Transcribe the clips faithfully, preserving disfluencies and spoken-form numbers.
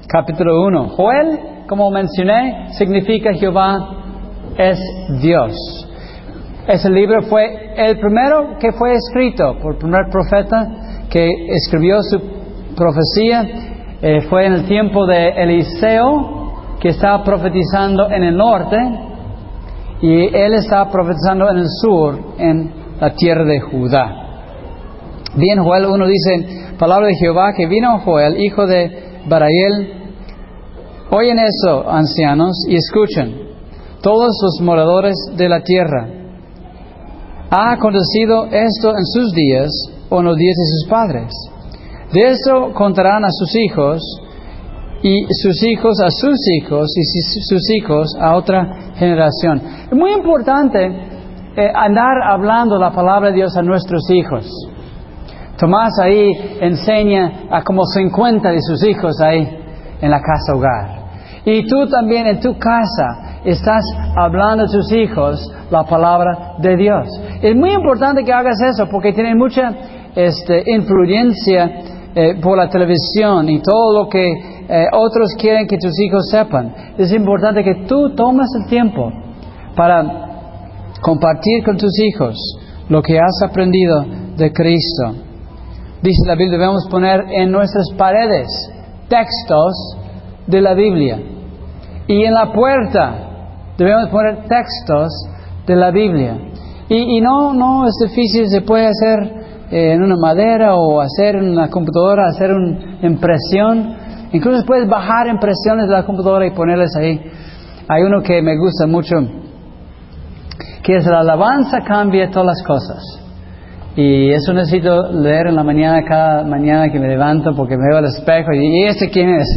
capítulo uno. Joel, como mencioné, significa Jehová es Dios. Ese libro fue el primero que fue escrito por el primer profeta que escribió su profecía. Eh, fue en el tiempo de Eliseo, que estaba profetizando en el norte, y él estaba profetizando en el sur, en la tierra de Judá. Bien, Joel uno dice, palabra de Jehová que vino a Joel, hijo de Barael. Oyen eso, ancianos, y escuchen, todos los moradores de la tierra. ¿Ha acontecido esto en sus días o en los días de sus padres? De esto contarán a sus hijos, y sus hijos a sus hijos, y sus hijos a otra generación. Es muy importante eh, andar hablando la palabra de Dios a nuestros hijos. Tomás ahí enseña a como cincuenta de sus hijos ahí en la casa hogar. Y tú también en tu casa estás hablando a tus hijos la palabra de Dios. Es muy importante que hagas eso porque tienen mucha este, influencia eh, por la televisión y todo lo que eh, otros quieren que tus hijos sepan. Es importante que tú tomes el tiempo para compartir con tus hijos lo que has aprendido de Cristo. Dice la Biblia, debemos poner en nuestras paredes textos de la Biblia. Y en la puerta debemos poner textos de la Biblia. Y, y no, no es difícil, se puede hacer eh, en una madera o hacer en una computadora, hacer una impresión. Incluso puedes bajar impresiones de la computadora y ponerlas ahí. Hay uno que me gusta mucho, que es la alabanza cambia todas las cosas. Y eso necesito leer en la mañana, cada mañana que me levanto, porque me veo al espejo y ¿y este quién es?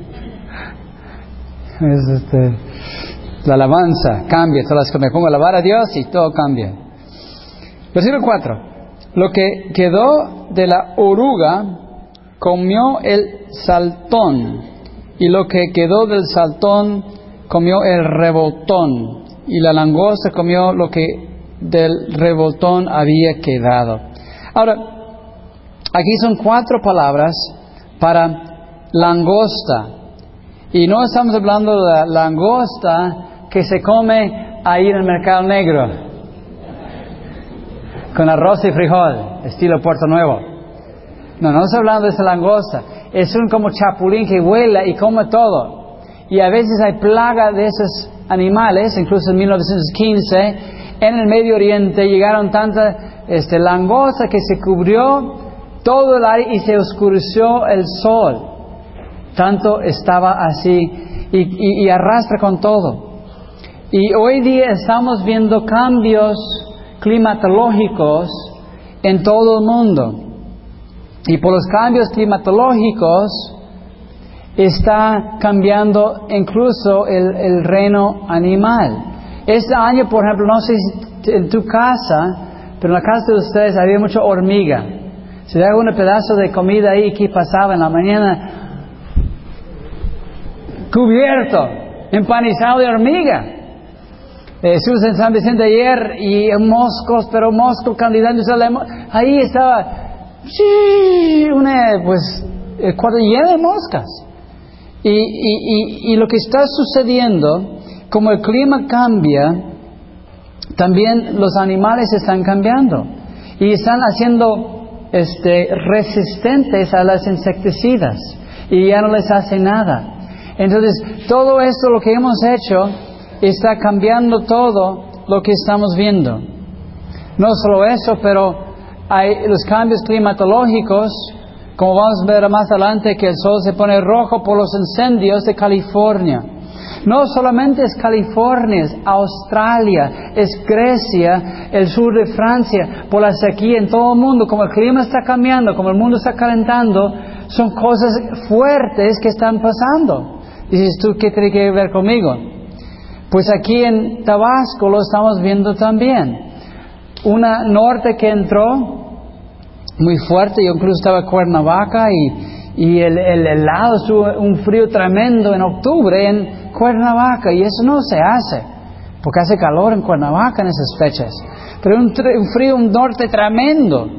es este, la alabanza cambia todas las cosas. Me pongo a alabar a Dios y todo cambia. Versículo cuatro. Lo que quedó de la oruga comió el saltón, y lo que quedó del saltón comió el revoltón, y la langosta comió lo que del revoltón había quedado. Ahora, aquí son cuatro palabras para langosta. Y no estamos hablando de la langosta que se come ahí en el mercado negro, con arroz y frijol, estilo Puerto Nuevo. No, no estamos hablando de esa langosta. Es un como chapulín que vuela y come todo. Y a veces hay plaga de esos animales, incluso en mil novecientos quince... en el Medio Oriente llegaron tantas este, langostas que se cubrió todo el aire y se oscureció el sol. Tanto estaba así y, y, y arrastra con todo. Y hoy día estamos viendo cambios climatológicos en todo el mundo. Y por los cambios climatológicos está cambiando incluso el, el reino animal. Este año, por ejemplo, no sé si en tu casa, pero en la casa de ustedes había mucha hormiga. Si daba un pedazo de comida ahí, ¿qué pasaba en la mañana? Cubierto, empanizado de hormiga. Eh, Estuve en San Vicente ayer y moscos, pero moscos candidatos. Ahí estaba, sí, una, pues, el cuarto lleno de moscas. Y, y, y, y lo que está sucediendo, como el clima cambia, también los animales están cambiando y están haciendo este, resistentes a las insecticidas y ya no les hace nada. Entonces, todo esto, lo que hemos hecho, está cambiando todo lo que estamos viendo. No solo eso, pero hay los cambios climatológicos, como vamos a ver más adelante, que el sol se pone rojo por los incendios de California. No solamente es California, es Australia, es Grecia, el sur de Francia, por la sequía en todo el mundo. Como el clima está cambiando, como el mundo está calentando, son cosas fuertes que están pasando. Dices tú, ¿qué tiene que ver conmigo? Pues aquí en Tabasco lo estamos viendo también. Una norte que entró muy fuerte, yo incluso estaba en Cuernavaca y, y el, el helado, estuvo un frío tremendo en octubre en Cuernavaca, y eso no se hace porque hace calor en Cuernavaca en esas fechas, pero un, un frío, un norte tremendo, y,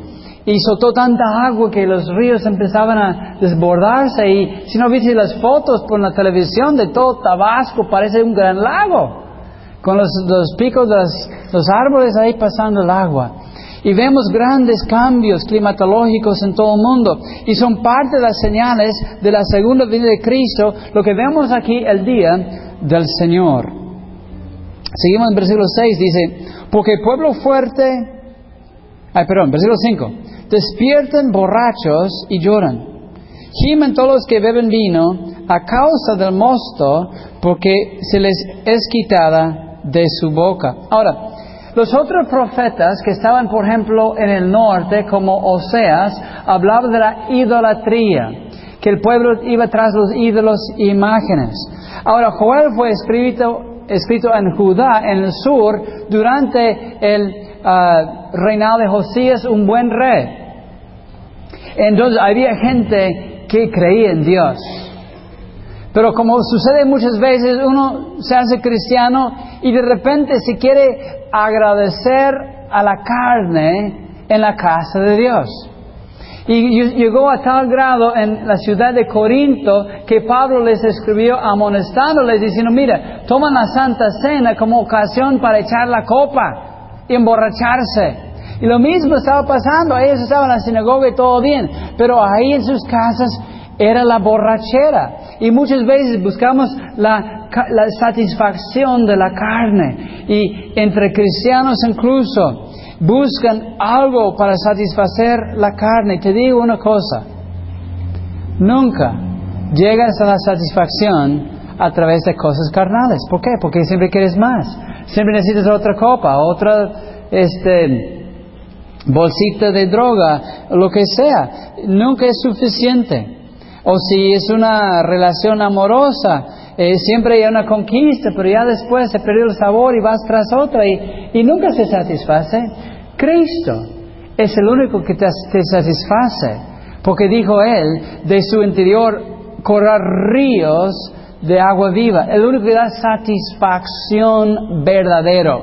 y soltó tanta agua que los ríos empezaban a desbordarse. Y si no viste las fotos por la televisión de todo Tabasco, parece un gran lago, con los, los picos de los, los árboles ahí pasando el agua. Y vemos grandes cambios climatológicos en todo el mundo. Y son parte de las señales de la segunda venida de Cristo, lo que vemos aquí el día del Señor. Seguimos en versículo seis, dice, porque el pueblo fuerte, ay perdón, versículo cinco, despiertan borrachos y lloran. Gimen todos los que beben vino a causa del mosto, porque se les es quitada de su boca. Ahora, los otros profetas que estaban, por ejemplo, en el norte, como Oseas, hablaban de la idolatría, que el pueblo iba tras los ídolos e imágenes. Ahora, Joel fue escrito, escrito en Judá, en el sur, durante el uh, reinado de Josías, un buen rey. Entonces, había gente que creía en Dios. Pero como sucede muchas veces, uno se hace cristiano y de repente se quiere agradecer a la carne en la casa de Dios. Y llegó a tal grado en la ciudad de Corinto que Pablo les escribió amonestándoles, diciendo, mira, toman la Santa Cena como ocasión para echar la copa y emborracharse. Y lo mismo estaba pasando, ellos estaban en la sinagoga y todo bien, pero ahí en sus casas era la borrachera. Y muchas veces buscamos la, la satisfacción de la carne. Y entre cristianos incluso buscan algo para satisfacer la carne. Y te digo una cosa, nunca llegas a la satisfacción a través de cosas carnales. ¿Por qué? Porque siempre quieres más. Siempre necesitas otra copa, otra este, bolsita de droga, lo que sea. Nunca es suficiente. O si es una relación amorosa, eh, siempre hay una conquista, pero ya después se perdió el sabor y vas tras otra y, y nunca se satisface. Cristo es el único que te, te satisface, porque dijo Él, de su interior correr ríos de agua viva. El único que da satisfacción verdadero.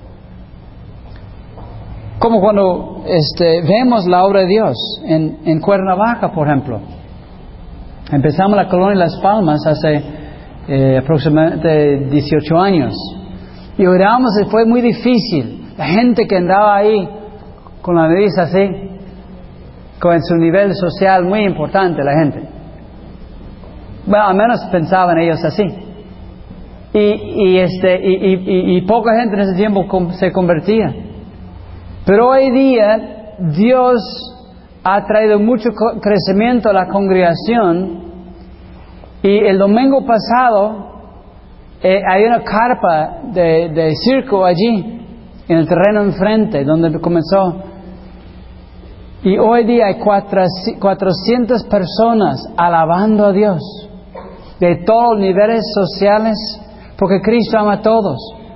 Como cuando este, vemos la obra de Dios en, en Cuernavaca, por ejemplo. Empezamos la colonia Las Palmas hace eh, aproximadamente dieciocho años. Y oramos y fue muy difícil. La gente que andaba ahí con la nariz así, con su nivel social muy importante, la gente. Bueno, al menos pensaban ellos así. Y, y, este, y, y, y, y poca gente en ese tiempo se convertía. Pero hoy día Dios ha traído mucho crecimiento a la congregación. Y el domingo pasado eh, hay una carpa de, de circo allí, en el terreno enfrente, donde comenzó. Y hoy día hay cuatrocientas personas alabando a Dios, de todos los niveles sociales, porque Cristo ama a todos.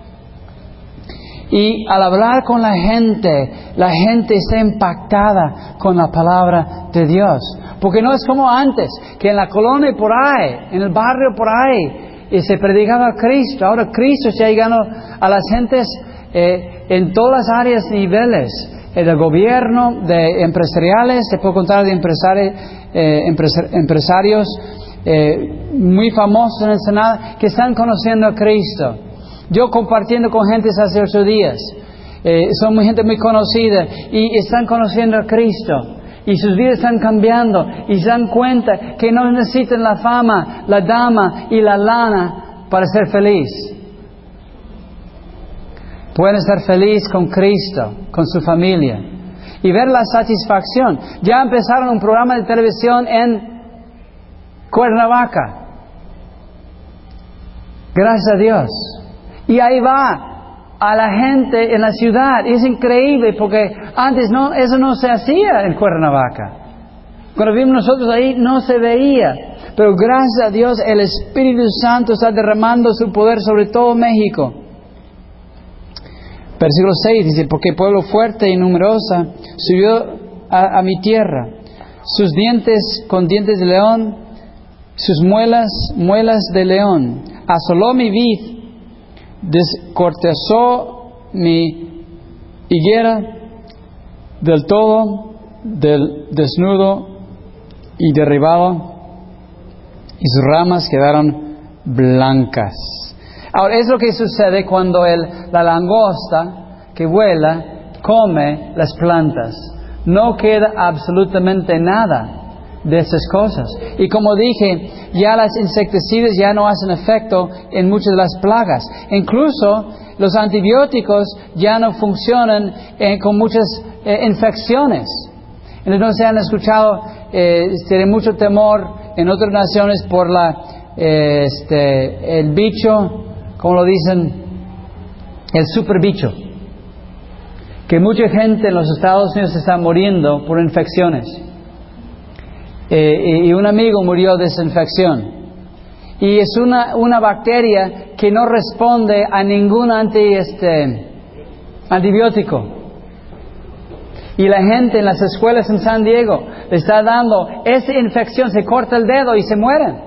Y al hablar con la gente, la gente está impactada con la palabra de Dios. Porque no es como antes, que en la colonia por ahí, en el barrio por ahí, y se predicaba a Cristo. Ahora Cristo está llegando a las gentes eh, en todas las áreas y niveles. Eh, del gobierno, de empresariales, se puede contar de empresari eh, empresar empresarios eh, muy famosos en el Senado, que están conociendo a Cristo. Yo compartiendo con gente hace ocho días, eh, son muy, gente muy conocida y están conociendo a Cristo y sus vidas están cambiando y se dan cuenta que no necesitan la fama, la dama y la lana para ser feliz. Pueden estar feliz con Cristo, con su familia y ver la satisfacción. Ya empezaron un programa de televisión en Cuernavaca. Gracias a Dios. Y ahí va a la gente en la ciudad. Es increíble porque antes no, eso no se hacía en Cuernavaca. Cuando vimos nosotros ahí no se veía. Pero gracias a Dios el Espíritu Santo está derramando su poder sobre todo México. Versículo seis dice, porque pueblo fuerte y numerosa subió a, a mi tierra. Sus dientes con dientes de león, sus muelas, muelas de león. Asoló mi vid, descortezó mi higuera del todo, del desnudo y derribado, y sus ramas quedaron blancas. Ahora, es lo que sucede cuando el, la langosta que vuela come las plantas. No queda absolutamente nada de esas cosas. Y como dije, ya las insecticidas ya no hacen efecto en muchas de las plagas. Incluso los antibióticos ya no funcionan eh, con muchas eh, infecciones. Entonces han escuchado, eh, tienen mucho temor en otras naciones por la, eh, este, el bicho, como lo dicen, el super bicho. Que mucha gente en los Estados Unidos está muriendo por infecciones. Eh, y un amigo murió de esa infección. Y es una, una bacteria que no responde a ningún anti, este, antibiótico. Y la gente en las escuelas en San Diego le está dando esa infección, se corta el dedo y se mueren.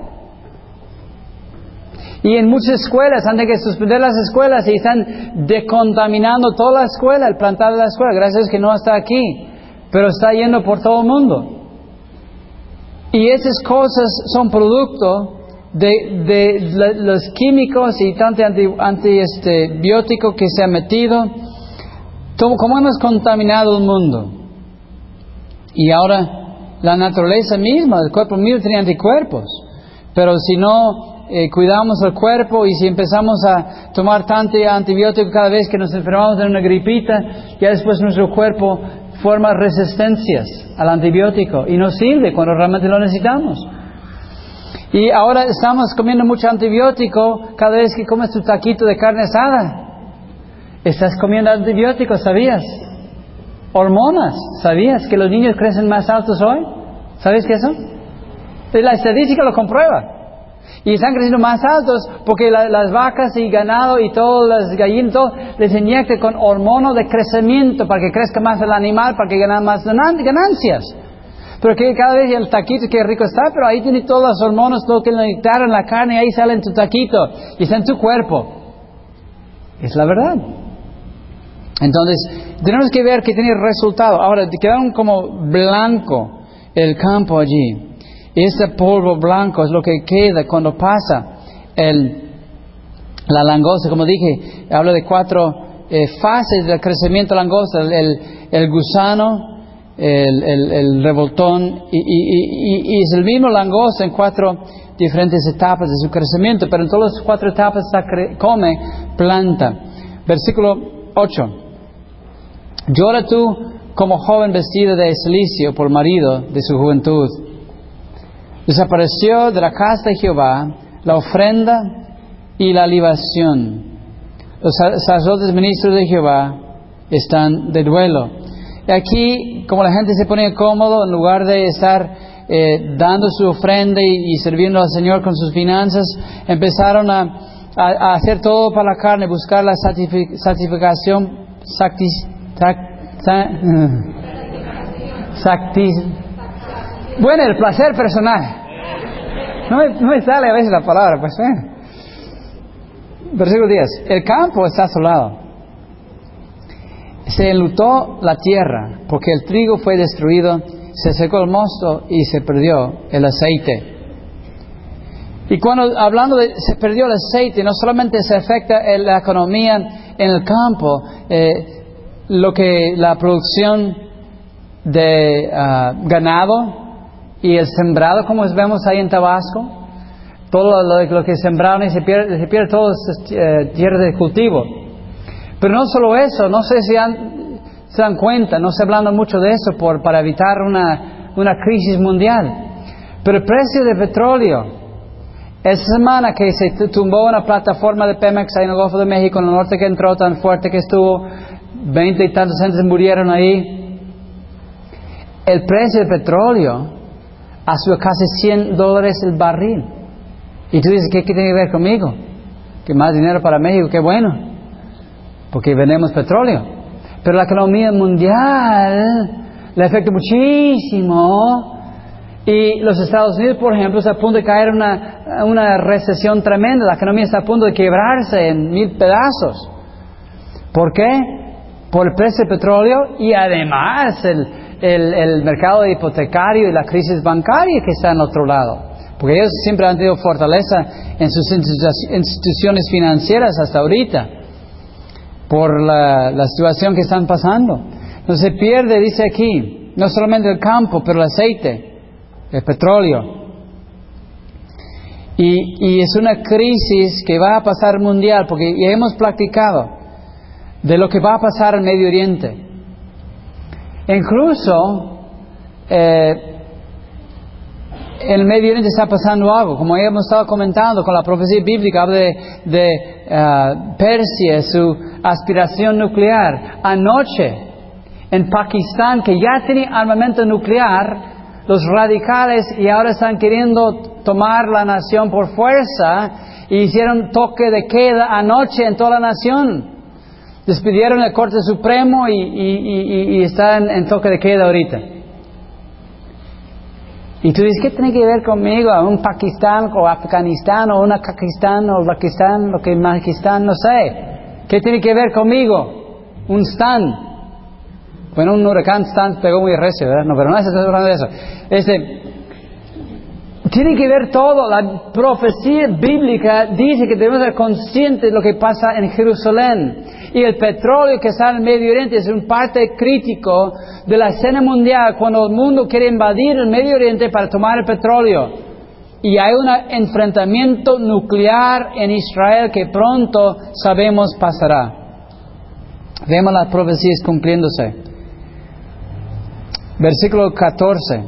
Y en muchas escuelas han de que suspender las escuelas y están decontaminando toda la escuela, el plantar de la escuela. Gracias a Dios que no está aquí, pero está yendo por todo el mundo. Y esas cosas son producto de, de, de los químicos y tanto antibiótico anti, este, que se ha metido. Como hemos contaminado el mundo. Y ahora la naturaleza misma, el cuerpo mismo tiene anticuerpos. Pero si no eh, cuidamos el cuerpo y si empezamos a tomar tanto antibiótico cada vez que nos enfermamos de una gripita, ya después nuestro cuerpo forma resistencias al antibiótico y no sirve cuando realmente lo necesitamos. Y ahora estamos comiendo mucho antibiótico cada vez que comes tu taquito de carne asada. Estás comiendo antibióticos, ¿sabías? Hormonas, ¿sabías que los niños crecen más altos hoy? ¿Sabes qué eso? La estadística lo comprueba. Y están creciendo más altos porque la, las vacas y ganado y todas las gallinas, todo, les inyectan con hormonas de crecimiento para que crezca más el animal, para que ganen más ganancias. Pero que cada vez el taquito, qué rico está, pero ahí tiene todas las hormonas, todo que le inyectaron en la carne, y ahí sale en tu taquito y está en tu cuerpo. Es la verdad. Entonces, tenemos que ver que tiene resultado. Ahora, quedaron como blanco el campo allí. Este polvo blanco es lo que queda cuando pasa el, la langosta. Como dije, habla de cuatro eh, fases del crecimiento de la langosta. El, el, el gusano, el, el, el revoltón y, y, y, y es el mismo langosta en cuatro diferentes etapas de su crecimiento. Pero en todas las cuatro etapas cre- come planta. Versículo ocho. Llora tú como joven vestida de silicio por marido de su juventud. Desapareció de la casa de Jehová la ofrenda y la libación. Los sacerdotes ministros de Jehová están de duelo. Y aquí, como la gente se ponía cómodo, en lugar de estar eh, dando su ofrenda y, y sirviendo al Señor con sus finanzas, empezaron a, a, a hacer todo para la carne, buscar la satisfic- satisfacción, satis, sac, sa, satis, bueno, el placer personal. No me, no me sale a veces la palabra, pues eh. Versículo diez. El campo está asolado. Se enlutó la tierra, porque el trigo fue destruido, se secó el mosto y se perdió el aceite. Y cuando hablando de se perdió el aceite, no solamente se afecta en la economía en el campo, eh, lo que la producción de uh, ganado y el sembrado, como vemos ahí en Tabasco, todo lo, lo que sembraron y se pierde, se pierde todo eh, tierra de cultivo. Pero no solo eso, no sé si han, se dan cuenta, no se hablando mucho de eso por, para evitar una, una crisis mundial. Pero el precio de petróleo, esta semana que se tumbó una plataforma de Pemex ahí en el Golfo de México, en el norte, que entró tan fuerte que estuvo, veinte y tantos gentes murieron ahí. El precio de petróleo ha subido casi cien dólares el barril. Y tú dices, ¿qué, ¿qué tiene que ver conmigo? Que más dinero para México, qué bueno, porque vendemos petróleo. Pero la economía mundial le afecta muchísimo. Y los Estados Unidos, por ejemplo, está a punto de caer en una, una recesión tremenda. La economía está a punto de quebrarse en mil pedazos. ¿Por qué? Por el precio del petróleo y además el, el, el mercado hipotecario y la crisis bancaria que está en otro lado. Porque ellos siempre han tenido fortaleza en sus instituciones financieras hasta ahorita, por la, la situación que están pasando. Entonces se pierde, dice aquí, no solamente el campo, pero el aceite, el petróleo. Y, y es una crisis que va a pasar mundial, porque ya hemos platicado de lo que va a pasar en Medio Oriente. Incluso eh, en el Medio Oriente está pasando algo, como ya hemos estado comentando con la profecía bíblica, habla de, de uh, Persia, su aspiración nuclear. Anoche, en Pakistán, que ya tiene armamento nuclear, los radicales y ahora están queriendo tomar la nación por fuerza, y hicieron toque de queda anoche en toda la nación. Despidieron el Corte Supremo y, y, y, y están en toque de queda ahorita. Y tú dices, ¿qué tiene que ver conmigo? ¿Un Pakistán o Afganistán o una Pakistán o Pakistán, lo que es Pakistán? No sé. ¿Qué tiene que ver conmigo? Un Stan. Bueno, un huracán Stan pegó muy recio, ¿verdad? No, pero no estamos hablando de eso. Este, tiene que ver todo. La profecía bíblica dice que debemos ser conscientes de lo que pasa en Jerusalén. Y el petróleo que está en el Medio Oriente es un parte crítico de la escena mundial cuando el mundo quiere invadir el Medio Oriente para tomar el petróleo. Y hay un enfrentamiento nuclear en Israel que pronto sabemos pasará. Vemos las profecías cumpliéndose. Versículo catorce.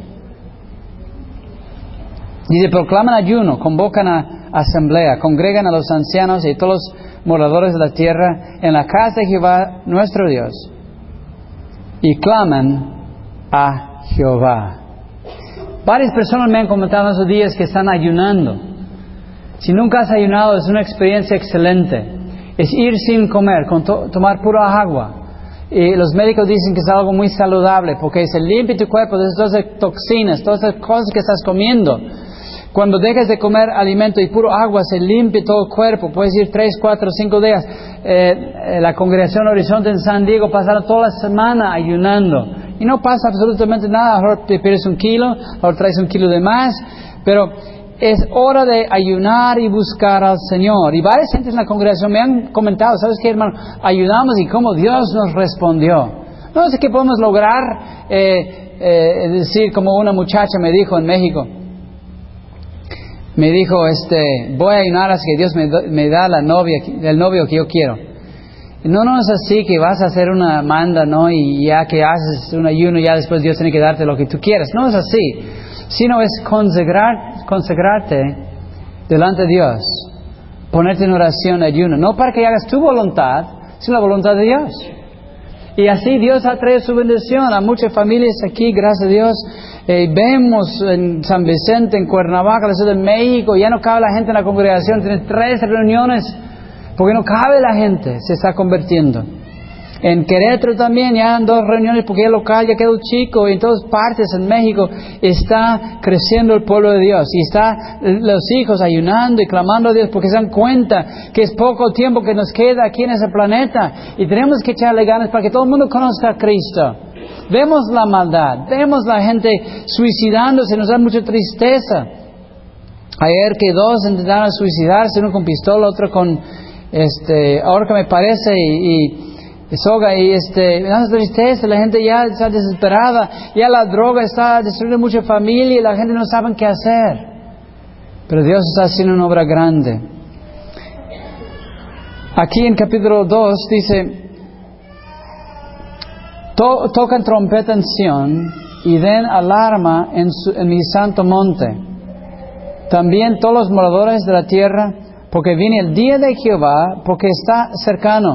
Dice, proclaman ayuno, convocan a asamblea, congregan a los ancianos y todos los moradores de la tierra en la casa de Jehová nuestro Dios, y claman a Jehová. Varias personas me han comentado en esos días que están ayunando. Si nunca has ayunado, es una experiencia excelente. Es ir sin comer, con to- tomar pura agua. Y los médicos dicen que es algo muy saludable, porque se limpia tu cuerpo de todas esas toxinas, todas esas cosas que estás comiendo. Cuando dejas de comer alimento y puro agua, se limpia todo el cuerpo. Puedes ir tres, cuatro, cinco días. Eh, la congregación Horizonte en San Diego pasaron toda la semana ayunando. Y no pasa absolutamente nada. Ahora te pierdes un kilo, ahora traes un kilo de más. Pero es hora de ayunar y buscar al Señor. Y varias gentes en la congregación me han comentado, ¿sabes qué, hermano? Ayudamos y cómo Dios nos respondió. No sé qué podemos lograr. Eh, eh, es decir, como una muchacha me dijo en México. Me dijo, este, voy a ayunar hasta que Dios me, me da la novia, el novio que yo quiero. No, no es así que vas a hacer una manda, ¿no? Y ya que haces un ayuno, ya después Dios tiene que darte lo que tú quieras. No es así. Sino es consagrar, consagrarte delante de Dios. Ponerte en oración, ayuno. No para que hagas tu voluntad, sino la voluntad de Dios. Y así Dios ha traído su bendición a muchas familias aquí, gracias a Dios. Eh, vemos en San Vicente, en Cuernavaca, la Ciudad de México, ya no cabe la gente en la congregación, tiene tres reuniones, porque no cabe la gente, se está convirtiendo. En Querétaro también ya han dos reuniones, porque el local ya quedó chico, y en todas partes en México está creciendo el pueblo de Dios, y está los hijos ayunando y clamando a Dios, porque se dan cuenta que es poco tiempo que nos queda aquí en ese planeta, y tenemos que echarle ganas para que todo el mundo conozca a Cristo. Vemos la maldad, vemos la gente suicidándose, nos da mucha tristeza. Ayer que dos intentaron suicidarse, uno con pistola, otro con este ahorca me parece, y, y soga, y este, me da tristeza, la gente ya está desesperada, ya la droga está destruyendo mucha familia y la gente no sabe qué hacer. Pero Dios está haciendo una obra grande. Aquí en capítulo dos dice, To- tocan trompeta en Sión y den alarma en, su, en mi santo monte. También todos los moradores de la tierra, porque viene el día de Jehová, porque está cercano.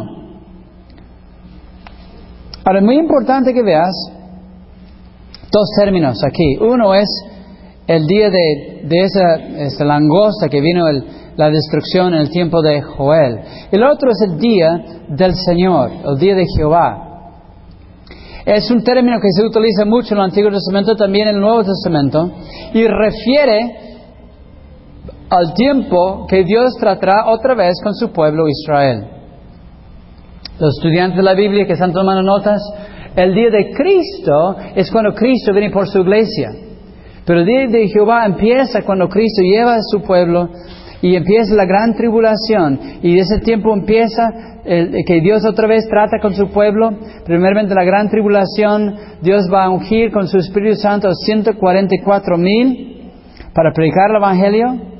Ahora, es muy importante que veas dos términos aquí. Uno es el día de, de esa, esa langosta que vino el, la destrucción en el tiempo de Joel. El otro es el día del Señor, el día de Jehová. Es un término que se utiliza mucho en el Antiguo Testamento, también en el Nuevo Testamento, y refiere al tiempo que Dios tratará otra vez con su pueblo Israel. Los estudiantes de la Biblia que están tomando notas, El día de Cristo es cuando Cristo viene por su iglesia. Pero el día de Jehová empieza cuando Cristo lleva a su pueblo y empieza la gran tribulación. Y de ese tiempo empieza el, que Dios otra vez trata con su pueblo. Primeramente la gran tribulación, Dios va a ungir con su Espíritu Santo a ciento cuarenta y cuatro mil para predicar el Evangelio.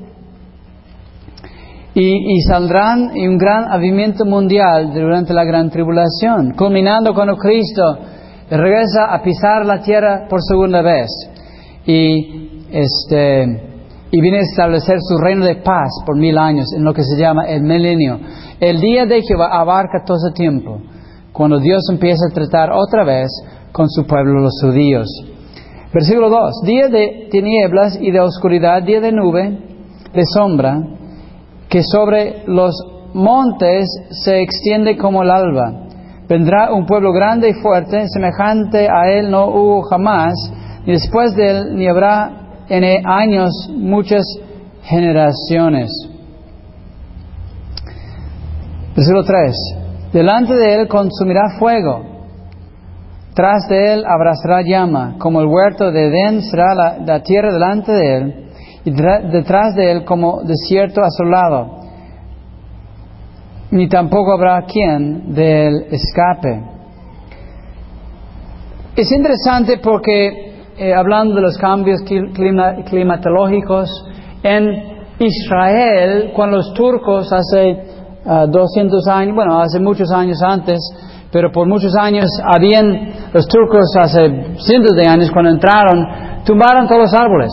Y, y saldrán en un gran avivamiento mundial durante la gran tribulación, culminando cuando Cristo regresa a pisar la tierra por segunda vez y este y viene a establecer su reino de paz por mil años en lo que se llama el milenio. El día de Jehová abarca todo ese tiempo, cuando Dios empieza a tratar otra vez con su pueblo, los judíos. Versículo dos: día de tinieblas y de oscuridad, día de nube, de sombra, que sobre los montes se extiende como el alba. Vendrá un pueblo grande y fuerte, semejante a él no hubo jamás, y después de él ni habrá en años muchas generaciones. Versículo tres: delante de él consumirá fuego, tras de él abrazará llama, como el huerto de Edén será la, la tierra delante de él, y detrás de él como desierto asolado, ni tampoco habrá quien de él escape. Es interesante porque, eh, hablando de los cambios clima, climatológicos, en Israel, cuando los turcos hace uh, doscientos años, bueno, hace muchos años antes, pero por muchos años habían, los turcos hace cientos de años cuando entraron, tumbaron todos los árboles.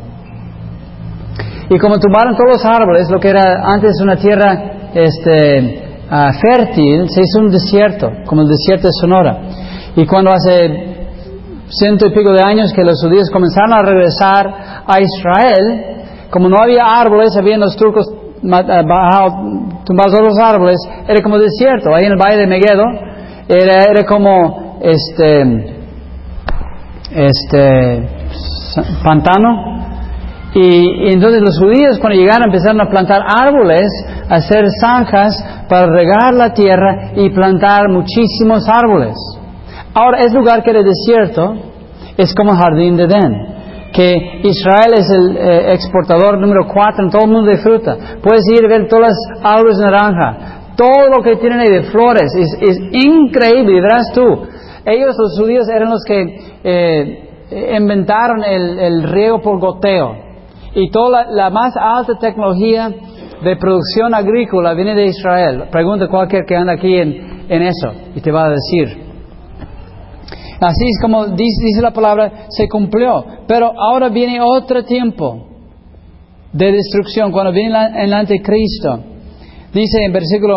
Y como tumbaron todos los árboles, lo que era antes una tierra este, uh, fértil, se hizo un desierto, como el desierto de Sonora. Y cuando hace ciento y pico de años que los judíos comenzaron a regresar a Israel, como no había árboles, habían los turcos bajado, tumbado todos los árboles, era como desierto. Ahí en el valle de Megiddo era, era como este, este pantano. Y, y entonces los judíos cuando llegaron empezaron a plantar árboles, a hacer zanjas para regar la tierra y plantar muchísimos árboles. Ahora, ese lugar que era desierto es como el jardín de Edén, que Israel es el eh, exportador número cuatro en todo el mundo de fruta. Puedes ir a ver todas las árboles de naranja, todo lo que tienen ahí de flores, es, es increíble. Y verás tú, ellos los judíos eran los que eh, inventaron el, el riego por goteo. Y toda la, la más alta tecnología de producción agrícola viene de Israel. Pregunta a cualquier que anda aquí en, en eso y te va a decir. Así es como dice, dice la palabra, se cumplió. Pero ahora viene otro tiempo de destrucción, cuando viene la, el anticristo. Dice en versículo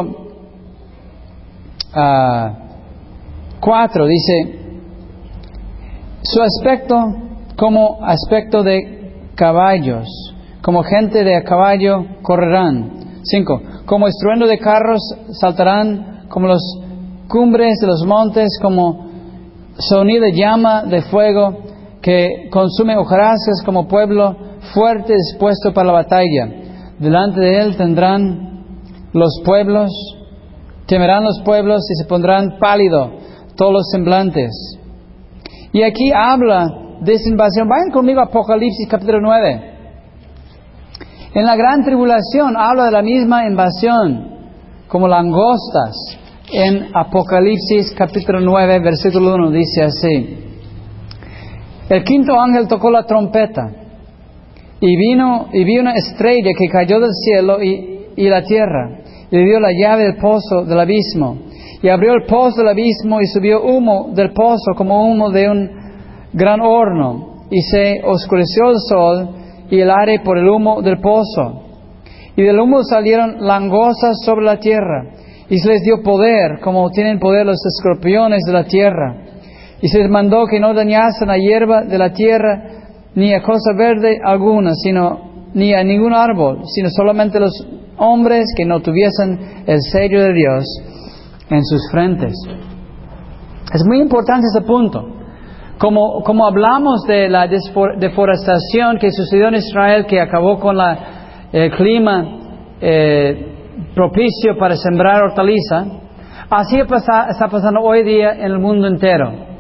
uh, cuatro, dice, su aspecto como aspecto de caballos, como gente de a caballo correrán. cinco. Como estruendo de carros saltarán, como las cumbres de los montes, como sonido de llama de fuego que consume hojarascas, como pueblo fuerte dispuesto para la batalla. Delante de él tendrán los pueblos, temerán los pueblos y se pondrán pálido todos los semblantes. Y aquí habla de esa invasión. Vayan conmigo a Apocalipsis capítulo nueve. En la gran tribulación habla de la misma invasión, como langostas. En Apocalipsis capítulo nueve, versículo uno, dice así: el quinto ángel tocó la trompeta, y vino y vi una estrella que cayó del cielo y, y la tierra, y le dio la llave del pozo del abismo, y abrió el pozo del abismo, y subió humo del pozo como humo de un gran horno, y se oscureció el sol y el aire por el humo del pozo, y del humo salieron langostas sobre la tierra, y se les dio poder como tienen poder los escorpiones de la tierra, y se les mandó que no dañasen la hierba de la tierra ni a cosa verde alguna, sino ni a ningún árbol, sino solamente los hombres que no tuviesen el sello de Dios en sus frentes. Es muy importante ese punto. Como, como hablamos de la deforestación que sucedió en Israel, que acabó con la, el clima eh, propicio para sembrar hortaliza, así está pasando hoy día en el mundo entero.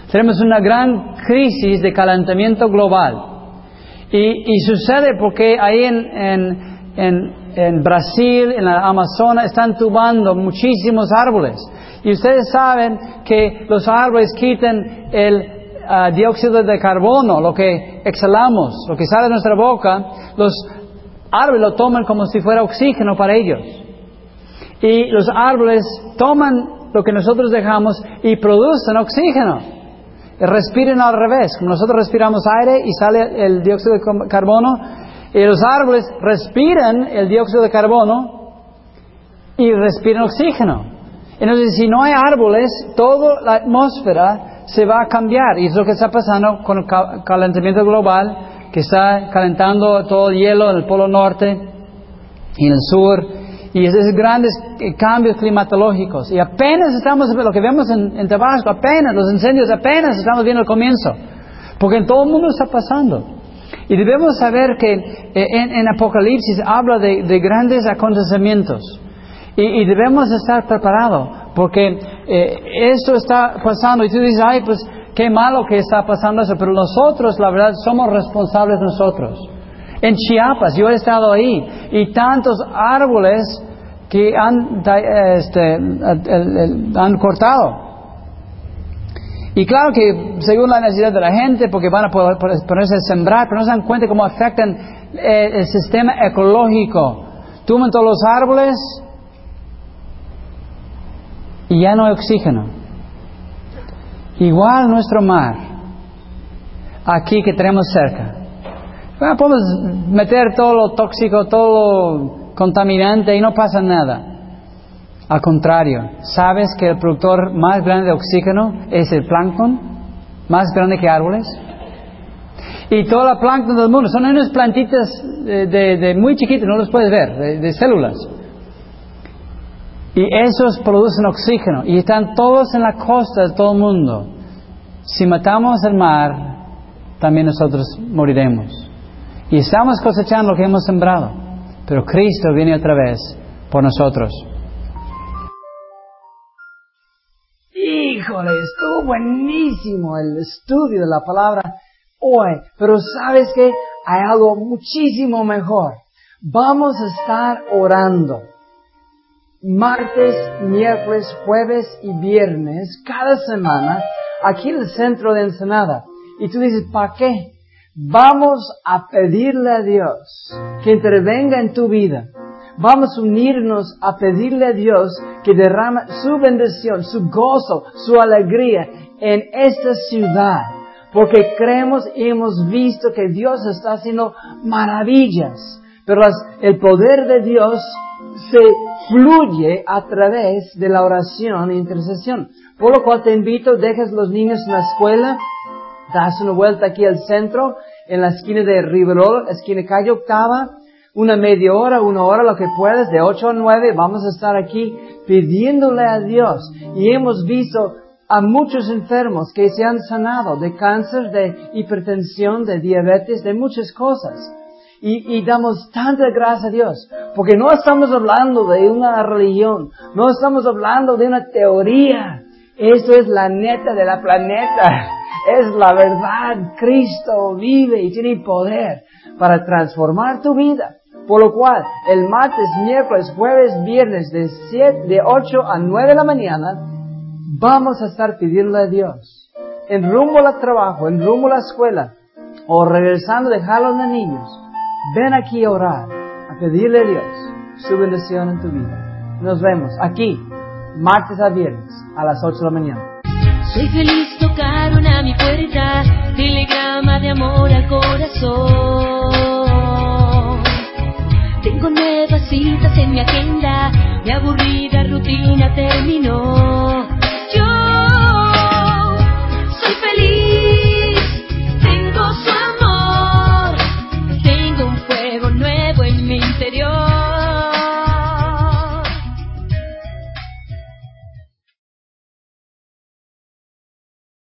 Tenemos una gran crisis de calentamiento global. Y, y sucede porque ahí en, en, en, en Brasil, en la Amazonas, están tumbando muchísimos árboles. Y ustedes saben que los árboles quitan el uh, dióxido de carbono, lo que exhalamos, lo que sale de nuestra boca. Los árboles lo toman como si fuera oxígeno para ellos. Y los árboles toman lo que nosotros dejamos y producen oxígeno. Respiran al revés, como nosotros respiramos aire y sale el dióxido de carbono, y los árboles respiran el dióxido de carbono y respiran oxígeno. Entonces, si no hay árboles, toda la atmósfera se va a cambiar, y es lo que está pasando con el calentamiento global, que está calentando todo el hielo en el polo norte y en el sur, y esos grandes cambios climatológicos. Y apenas estamos, lo que vemos en, en Tabasco, apenas, los incendios apenas estamos viendo el comienzo. Porque en todo el mundo está pasando. Y debemos saber que eh, en, en Apocalipsis habla de, de grandes acontecimientos. Y, y debemos estar preparados. Porque eh, esto está pasando. Y tú dices, ay, pues qué malo que está pasando eso. Pero nosotros, la verdad, somos responsables nosotros. En Chiapas, yo he estado ahí, y tantos árboles que han, este, han cortado. Y claro que según la necesidad de la gente, porque van a poder ponerse a sembrar, pero no se dan cuenta cómo afectan el, el sistema ecológico. Tuman todos los árboles y ya no hay oxígeno. Igual nuestro mar, aquí que tenemos cerca. Bueno, podemos meter todo lo tóxico, todo lo contaminante y no pasa nada. Al contrario, ¿sabes que el productor más grande de oxígeno es el plancton? Más grande que árboles. Y toda la plancton del mundo son unas plantitas de, de, de muy chiquitas, no los puedes ver, de, de células. Y esos producen oxígeno y están todos en la costa de todo el mundo. Si matamos el mar, también nosotros moriremos. Y estamos cosechando lo que hemos sembrado. Pero Cristo viene otra vez por nosotros. Híjole, estuvo buenísimo el estudio de la palabra hoy. Pero ¿sabes qué? Hay algo muchísimo mejor. Vamos a estar orando. Martes, miércoles, jueves y viernes, cada semana, aquí en el centro de Ensenada. Y tú dices, ¿para qué? Vamos a pedirle a Dios que intervenga en tu vida. Vamos a unirnos a pedirle a Dios que derrame su bendición, su gozo, su alegría en esta ciudad. Porque creemos y hemos visto que Dios está haciendo maravillas. Pero las, el poder de Dios se fluye a través de la oración e intercesión. Por lo cual te invito, dejes los niños en la escuela, das una vuelta aquí al centro, en la esquina de Riverol, esquina calle Octava, una media hora, una hora, lo que puedas, de ocho a nueve, vamos a estar aquí pidiéndole a Dios. Y hemos visto a muchos enfermos que se han sanado de cáncer, de hipertensión, de diabetes, de muchas cosas. Y, y damos tanta gracia a Dios, porque no estamos hablando de una religión, no estamos hablando de una teoría. Esto es la neta de la planeta. Es la verdad. Cristo vive y tiene poder para transformar tu vida. Por lo cual, el martes, miércoles, jueves, viernes, de siete, de ocho a nueve de la mañana, vamos a estar pidiendo a Dios. En rumbo al trabajo, en rumbo a la escuela, o regresando a dejar a los niños, ven aquí a orar, a pedirle a Dios su bendición en tu vida. Nos vemos aquí, martes a viernes, a las ocho de la mañana. Soy feliz, tocaron a mi puerta, telegrama de amor al corazón. Tengo nuevas citas en mi agenda, mi aburrida rutina terminó. Yo